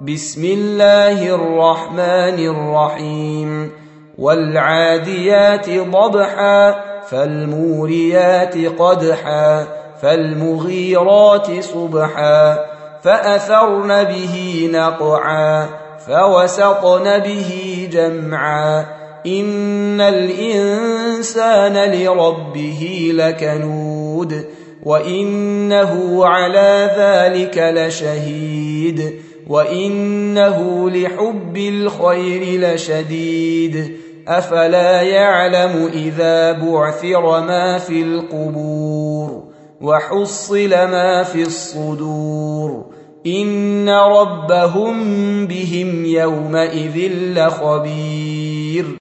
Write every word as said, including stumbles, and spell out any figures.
بسم الله الرحمن الرحيم والعاديات ضبحا فالموريات قدحا فالمغيرات صبحا فأثرن به نقعا فوسطن به جمعا إن الإنسان لربه لكنود وإنه على ذلك لشهيد وإنه لحب الخير لشديد أفلا يعلم إذا بعثر ما في القبور وحصل ما في الصدور إن ربهم بهم يومئذ لخبير.